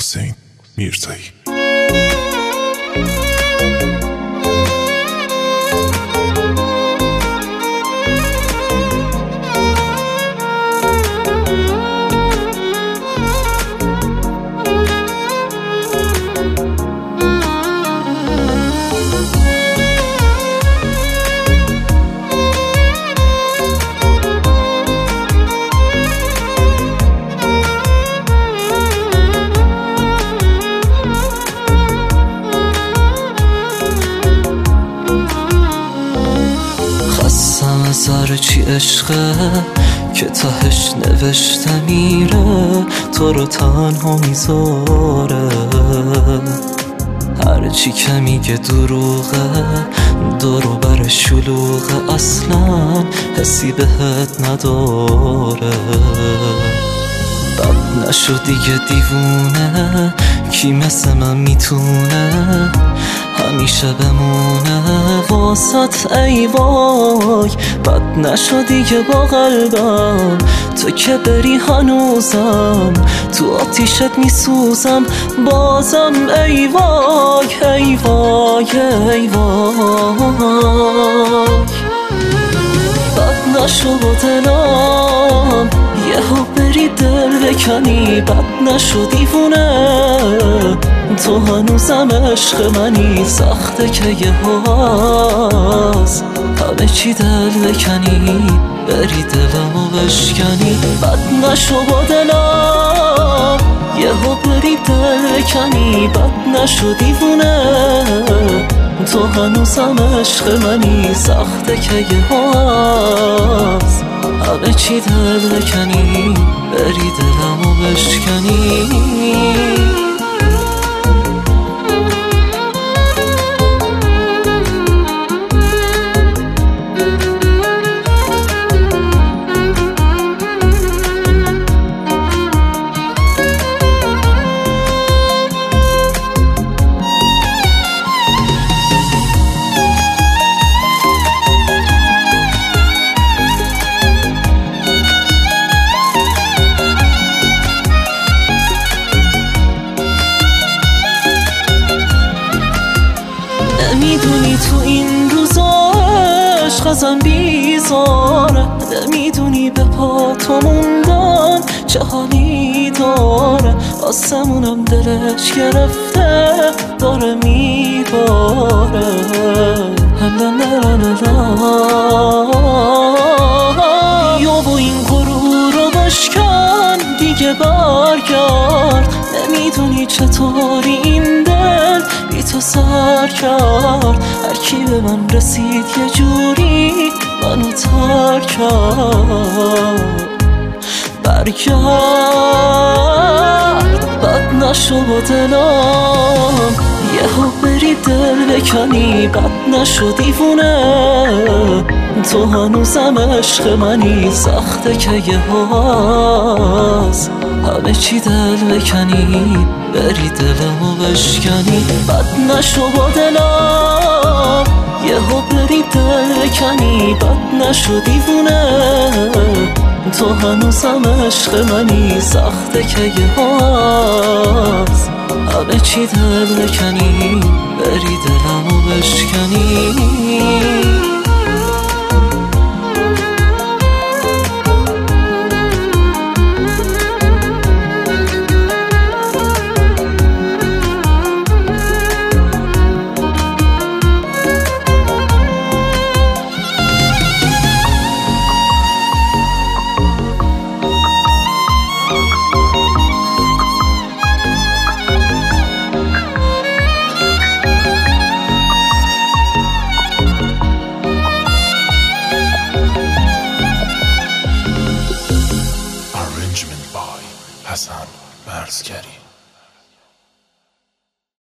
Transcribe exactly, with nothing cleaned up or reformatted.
حسین میرزایی. هر چی عشقه که تهش نوشته میره، تو رو تنها میذاره. هر چی که میگه دروغه، دورو بر شلوغه، اصلا حسی بهت نداره. بد نشو دیگه دیوونه، کی مثل من میتونه همیشه بمونه واسط؟ ای وای بد نشو دیگه با قلبم، تو که بری هنوزم تو آتیشت میسوزم بازم. ای وای ای وای ای وای بد نشو با دلم، یهو بری دل بکنی. بد نشو دیوونه، تو هنوزم عشق منی. سخته که یهو از همه چی دل بکنی، بری دلمو بشکنی. بد نشو با دلم، یهو بری دل بکنی. بد نشو دیوونه، تو هنوزم عشق منی. سخته که یهو از همه چی دل بکنی، بری دلمو بشکنی. نمیدونی تو این روزا عشق ازم بیزاره، نمیدونی به پا تو موندن چه حالی داره. آسمونم دلش گرفته داره میباره. یا و این غرور رو بشکن دیگه برگرد، نمیدونی چطوری این دل بی تو سر کرد. هر کی به من رسید یه جوری منو تر کرد. برگرد بد نشو با دلم، یهو بری دل بکنی. بد نشو دیوونه، تو هنوزم عشق منی. سخته که یهو از همه چی دل بکنی، بری دلمو بشکنی. بد نشو با دلم، یهو بری دل بکنی. بد نشو دیوونه، تو هنوزم عشق منی. سخته که یهو از همه چی دل بکنی، بری دلمو بشکنی. حسن مرزگری.